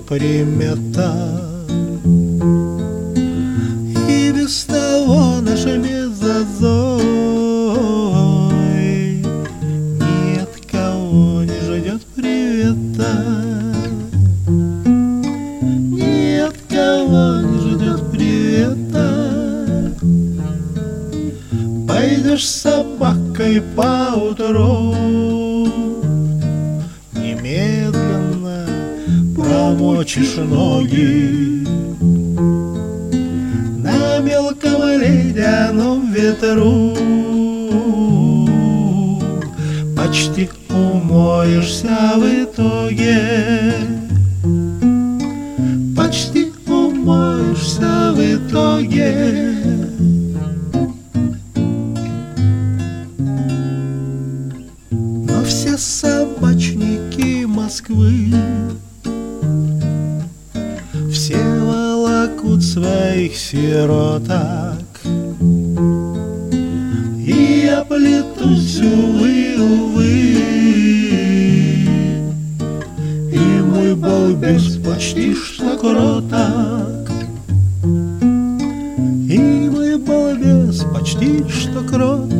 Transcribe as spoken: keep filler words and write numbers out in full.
примета. И без того нашими зазой ни от кого не ждет привета. Ни от кого не ждет привета. Пойдешь с собакой поутру, немедленно промочишь ноги на мелком ледяном ветру. Почти умоешься в итоге, почти умоешься в итоге. Но все собачники Москвы все волокут своих сироток, и я плетусь, увы, увы, и мой балбес почти что кроток, и мой балбес почти что кроток.